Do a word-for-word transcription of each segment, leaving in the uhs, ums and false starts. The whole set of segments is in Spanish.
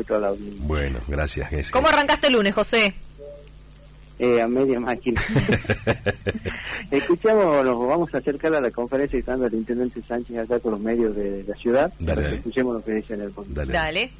toda la audiencia. Bueno, gracias. Ese. ¿Cómo arrancaste el lunes, José? Eh, a media máquina. Escuchamos, nos vamos a acercar a la conferencia que está dando el intendente Sánchez acá con los medios de la ciudad. Dale, para dale. que escuchemos lo que dice en el podcast. Dale. Dale.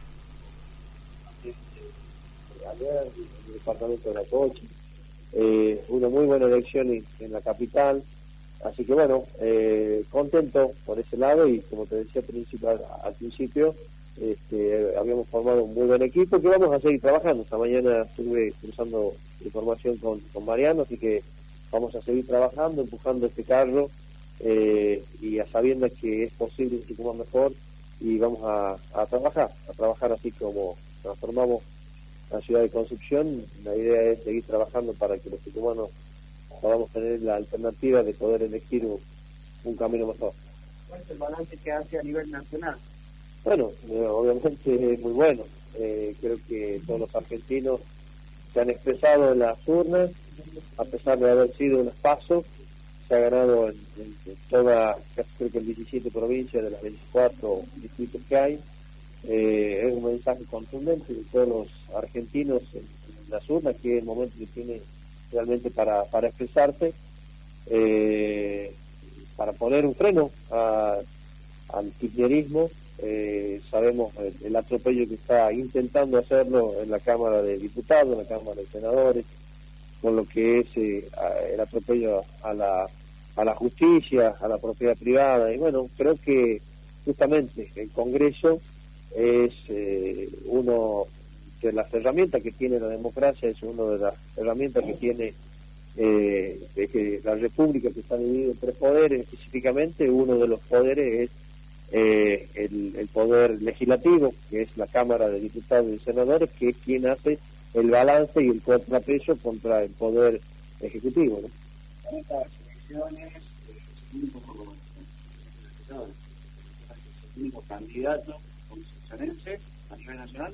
Ayer en el departamento de La Coche, eh, una muy buena elección en, en la capital, así que bueno, eh, contento por ese lado y como te decía al principio, al, al principio, este, habíamos formado un muy buen equipo que vamos a seguir trabajando. Esta mañana estuve cruzando información con, con Mariano, así que vamos a seguir trabajando, empujando este carro eh, y a sabiendas que es posible un Tucumán mejor, y vamos a, a trabajar, a trabajar así como transformamos la ciudad de Concepción. La idea es seguir trabajando para que los tucumanos podamos tener la alternativa de poder elegir un, un camino mejor. ¿Cuál es el balance que hace a nivel nacional? Bueno, eh, obviamente es muy bueno. Eh, creo que todos los argentinos se han expresado en las urnas, a pesar de haber sido unos pasos, se ha ganado en, en, en toda, casi creo que en diecisiete provincias de las veinticuatro distritos que hay. Eh, es un mensaje contundente de todos los argentinos en, en las urnas, que es el momento que tiene realmente para, para expresarse, eh, para poner un freno a, al kirchnerismo. Eh, sabemos el, el atropello que está intentando hacerlo en la Cámara de Diputados, en la Cámara de Senadores, con lo que es eh, el atropello a la, a la justicia, a la propiedad privada. Y bueno, creo que justamente el Congreso es eh, uno de las herramientas que tiene la democracia, es una de las herramientas que tiene eh, de que la República, que está dividida en tres poderes específicamente. Uno de los poderes es eh, el, el poder legislativo, que es la Cámara de Diputados y Senadores, que es quien hace el balance y el contrapeso contra el poder ejecutivo, ¿no? En estas elecciones, el único, el único candidato concepcionense a nivel nacional.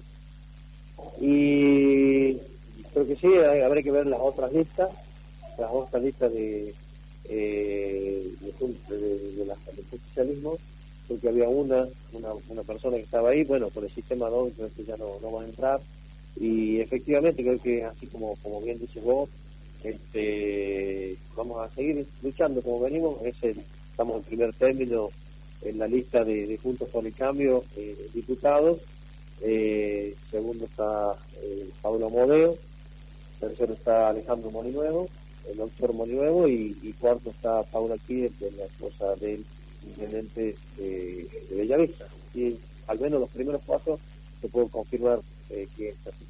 Y creo que sí, hay, habrá que ver las otras listas, las otras listas de, eh, de, de, de la, del socialismo, porque había una, una una persona que estaba ahí, bueno, por el sistema dos creo que ya no, no va a entrar, y efectivamente creo que así como como bien dices vos, este vamos a seguir luchando como venimos. Es el, estamos en primer término en la lista de, de Juntos por el Cambio, eh, diputados. Eh, segundo está eh, Pablo Modeo, tercero está Alejandro Moninuevo, el doctor Moninuevo, y, y cuarto está Paula Kier, que es la esposa del intendente de, de Bellavista. Y al menos los primeros pasos se pueden confirmar eh, que es así.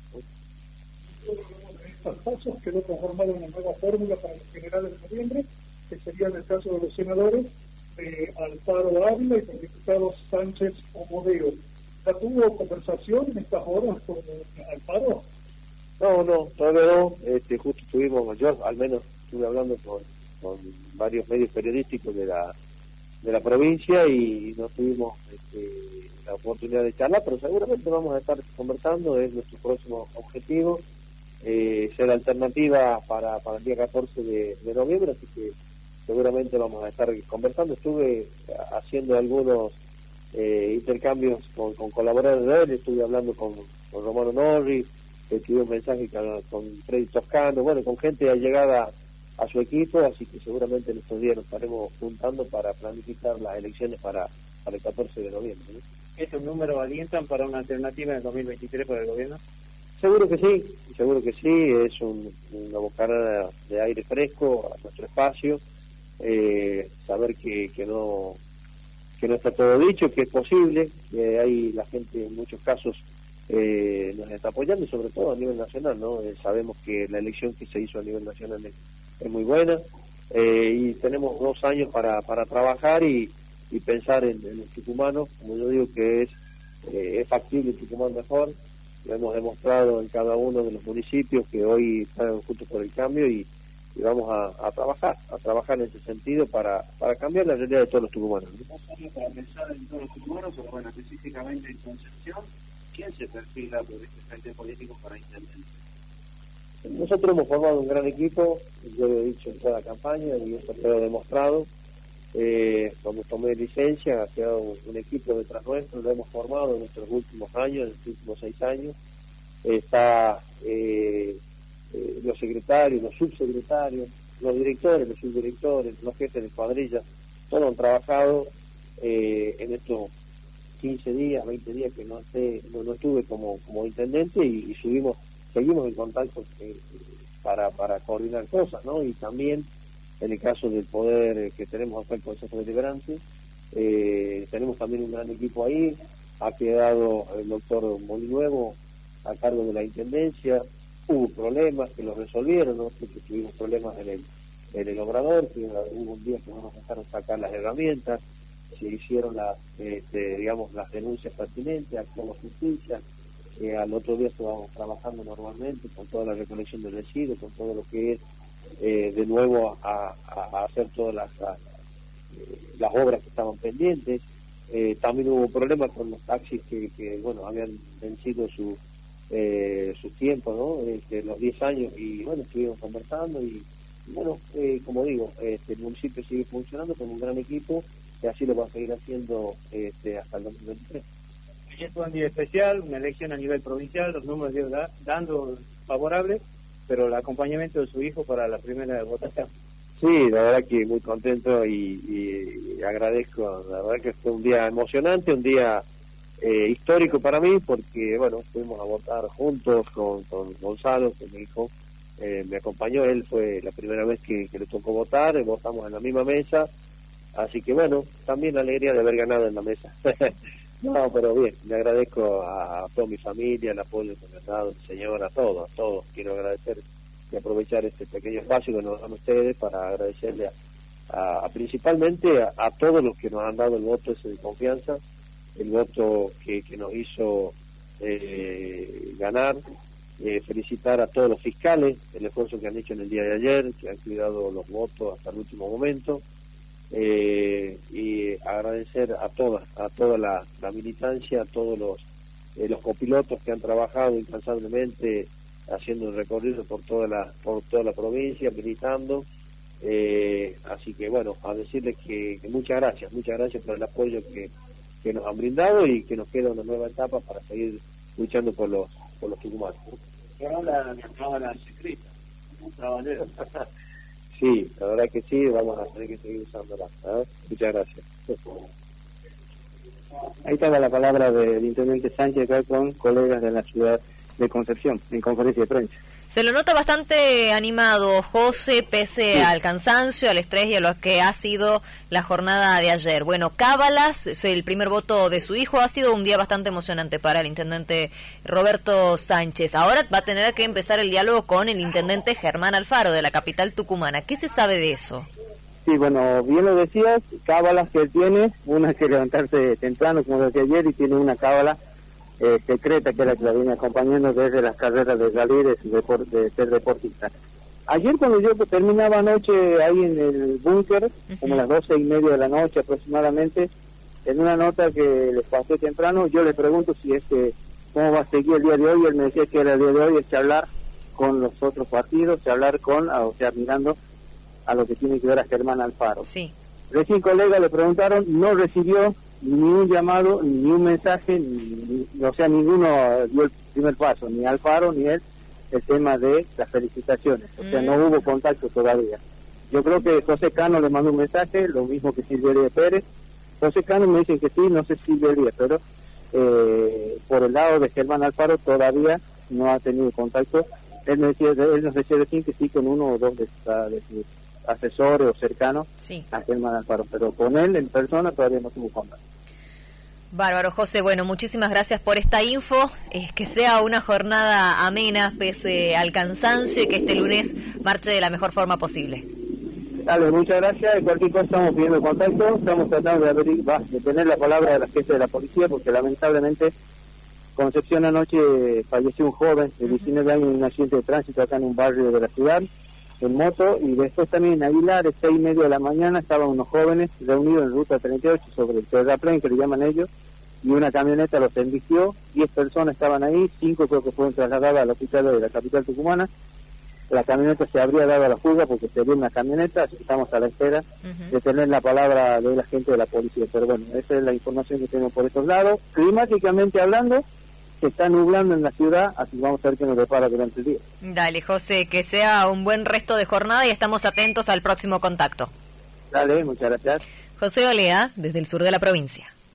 Estos pasos quedó conformada una nueva fórmula para los generales de noviembre, que sería en el caso de los senadores eh, Alfaro Ávila y los diputados Sánchez o Modeo. ¿Ya tuvo conversación en estas horas con Alfaro? No, no, todavía no. Este, justo estuvimos, yo al menos estuve hablando con, con varios medios periodísticos de la de la provincia y no tuvimos este, la oportunidad de charlar, pero seguramente vamos a estar conversando. Es nuestro próximo objetivo, eh, ser alternativa para, para el día catorce de, de noviembre, así que seguramente vamos a estar conversando. Estuve haciendo algunos eh, intercambios con, con colaboradores de él, estuve hablando con, con Romano Norri, escribí un mensaje con, con Freddy Toscano, bueno, con gente allegada a su equipo, así que seguramente en estos días nos estaremos juntando para planificar las elecciones para, para el catorce de noviembre, ¿no? ¿Estos números alientan para una alternativa en el dos mil veintitrés para el gobierno? Seguro que sí, seguro que sí. Es un, una bocanada de aire fresco a nuestro espacio, eh, saber que, que no que no está todo dicho, que es posible, que hay la gente en muchos casos eh, nos está apoyando, y sobre todo a nivel nacional, ¿no? Eh, sabemos que la elección que se hizo a nivel nacional es, es muy buena, eh, y tenemos dos años para, para trabajar y, y pensar en, en el tucumano, como yo digo, que es, eh, es factible el Tucumán mejor. Lo hemos demostrado en cada uno de los municipios que hoy están juntos por el cambio, y, y vamos a, a trabajar, a trabajar en ese sentido para, para cambiar la realidad de todos los tucumanos, ¿no? Dos años para pensar en todos los tucumanos, pero bueno, específicamente en Concepción, ¿quién se perfila por este frente político para intendente? Nosotros hemos formado un gran equipo, yo lo he dicho en toda la campaña y eso quedó demostrado. eh, cuando tomé licencia, ha quedado un, un equipo detrás nuestro, lo hemos formado en nuestros últimos años, en los últimos seis años. Está eh, eh, los secretarios, los subsecretarios, los directores, los subdirectores, los jefes de cuadrilla, todos han trabajado eh, en estos quince días, veinte días que no esté, no, no estuve como, como intendente y, y subimos, seguimos en contacto eh, para, para coordinar cosas, ¿no? Y también en el caso del poder eh, que tenemos acá el Consejo Deliberante, eh, tenemos también un gran equipo ahí, ha quedado el doctor Molinuevo a cargo de la intendencia, hubo problemas que los resolvieron, ¿no? Porque tuvimos problemas en el, en el obrador, que hubo un día que no nos dejaron sacar las herramientas, se hicieron las, este, digamos, las denuncias pertinentes, actuó la justicia, eh, al otro día estábamos trabajando normalmente con toda la recolección de residuos, con todo lo que es eh, de nuevo a, a, a hacer todas las, a, las obras que estaban pendientes. Eh, también hubo problemas con los taxis que, que bueno, habían vencido su eh, sus tiempos, ¿no? Este, los diez años, y bueno, estuvimos conversando y, y bueno, eh, como digo, este, el municipio sigue funcionando con un gran equipo y así lo va a seguir haciendo este, hasta el dos mil veintitrés. Ayer fue un día especial, una elección a nivel provincial, los números de da, dando favorables, pero el acompañamiento de su hijo para la primera votación. Sí, la verdad que muy contento y, y, y agradezco, la verdad que fue un día emocionante, un día eh, histórico para mí, porque bueno, fuimos a votar juntos con, con Gonzalo, que mi hijo eh, me acompañó, él fue la primera vez que, que le tocó votar, eh, votamos en la misma mesa, así que bueno, también la alegría de haber ganado en la mesa. No, pero bien, le agradezco a, a toda mi familia, el apoyo que me han dado, el señor, a todos, a todos, quiero agradecer y aprovechar este pequeño espacio que nos dan ustedes para agradecerle a, a, a principalmente a, a todos los que nos han dado el voto ese de confianza, el voto que, que nos hizo eh, ganar, eh, felicitar a todos los fiscales, el esfuerzo que han hecho en el día de ayer, que han cuidado los votos hasta el último momento, eh, y agradecer a toda, a toda la, la militancia, a todos los, eh, los copilotos que han trabajado incansablemente haciendo el recorrido por toda la por toda la provincia, militando, eh, así que bueno, a decirles que, que muchas gracias, muchas gracias por el apoyo que, que nos han brindado y que nos queda una nueva etapa para seguir luchando por los por los tucumanos. Ahora la cámara secreta, como trabajador. Sí, la verdad que sí, vamos a tener que seguir usándola, ¿eh? Muchas gracias. Ahí estaba la palabra del intendente Sánchez acá con colegas de la ciudad de Concepción, en conferencia de prensa. Se lo nota bastante animado, José, pese sí. al cansancio, al estrés y a lo que ha sido la jornada de ayer. Bueno, cábalas, el primer voto de su hijo, ha sido un día bastante emocionante para el intendente Roberto Sánchez. Ahora va a tener que empezar el diálogo con el intendente Germán Alfaro, de la capital tucumana. ¿Qué se sabe de eso? Sí, bueno, bien lo decías, cábalas que él tiene, una es que levantarse temprano, como decía ayer, y tiene una cábala Eh, secreta, que es la que la viene acompañando desde las carreras de rally de, de, de ser deportista. Ayer cuando yo terminaba anoche ahí en el búnker, uh-huh. como a las doce y media de la noche aproximadamente, en una nota que les pasé temprano, yo le pregunto si es que cómo va a seguir el día de hoy, y él me decía que el día de hoy es charlar con los otros partidos, charlar con, o sea, mirando a lo que tiene que ver a Germán Alfaro. Sí. Recién colegas le preguntaron, no recibió ni un llamado, ni un mensaje, ni, ni, o sea, ninguno dio el primer paso, ni Alfaro, ni él, el tema de las felicitaciones. O sea, mm. no hubo contacto todavía. Yo creo que José Cano le mandó un mensaje, lo mismo que Silvia Pérez. José Cano me dicen que sí, no sé si Silvia, pero eh, por el lado de Germán Alfaro todavía no ha tenido contacto. Él, me decía, él nos decía decir que sí con uno o dos de, de sus asesores o cercanos sí. a Germán Alfaro, pero con él en persona todavía no tuvo contacto. Bárbaro, José. Bueno, muchísimas gracias por esta info. Eh, que sea una jornada amena, pese al cansancio, y que este lunes marche de la mejor forma posible. Dale, muchas gracias. Cualquier cosa estamos pidiendo contacto. Estamos tratando de, abrir, va, de tener la palabra de la jefe de la policía, porque lamentablemente Concepción anoche falleció un joven de diecinueve años en un accidente de tránsito acá en un barrio de la ciudad, en moto, y después también en Aguilar, a seis y media de la mañana, estaban unos jóvenes reunidos en ruta treinta y ocho sobre el terraplén, que le llaman ellos, y una camioneta los embistió, diez personas estaban ahí, cinco creo que fueron trasladadas al hospital de la capital tucumana, la camioneta se habría dado a la fuga porque sería una camioneta, así que estamos a la espera uh-huh. de tener la palabra de la gente de la policía. Pero bueno, esa es la información que tenemos por estos lados. Climáticamente hablando, se está nublando en la ciudad, así que vamos a ver qué nos depara durante el día. Dale, José, que sea un buen resto de jornada y estamos atentos al próximo contacto. Dale, muchas gracias. José Olea, desde el sur de la provincia.